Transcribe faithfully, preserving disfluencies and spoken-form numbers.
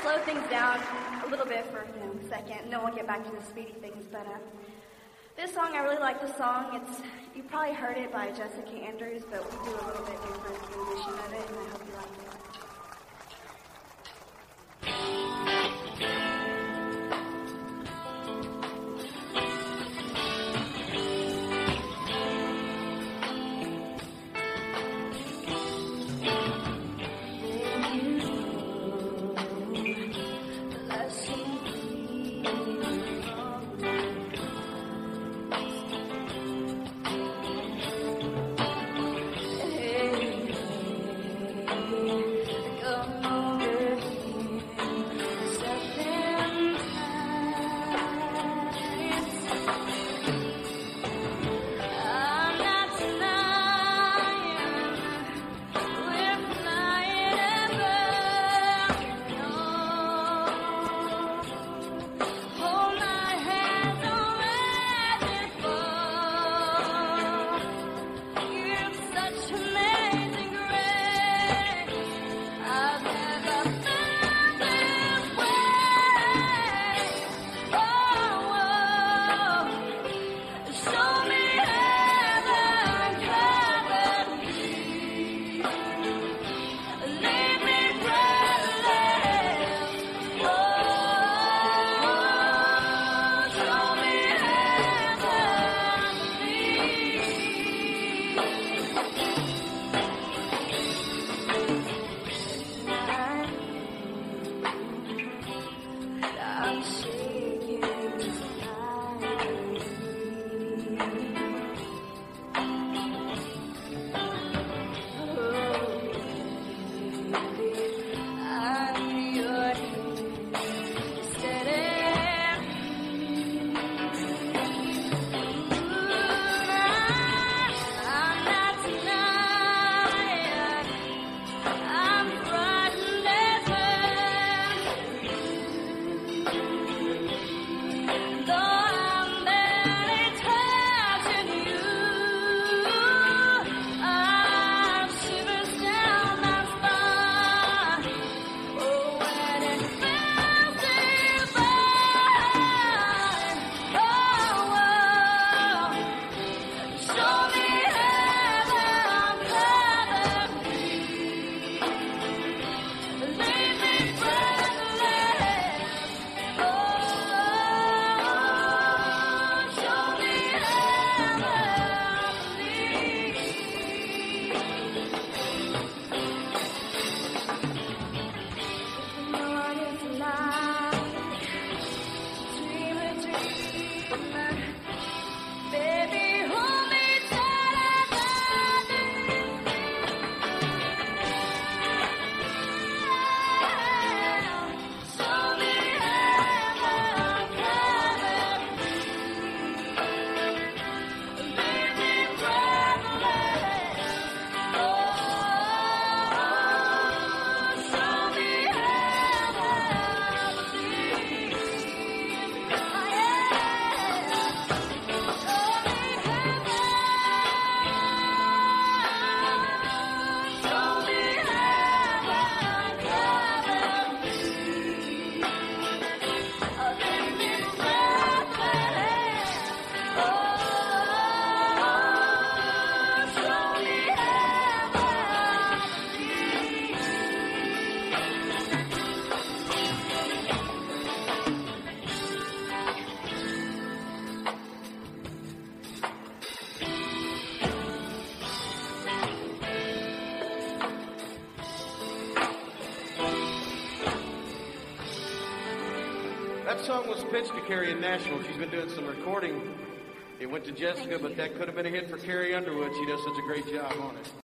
slow things down a little bit for you know, a second, and then we'll get back to the speedy things. But uh, this song, I really like the song. It's you probably heard it by Jessica Andrews, but we do a little bit different rendition of it, and I hope you like it. That song was pitched to Carrie in Nashville. She's been doing some recording. It went to Jessica, but that could have been a hit for Carrie Underwood. She does such a great job on it.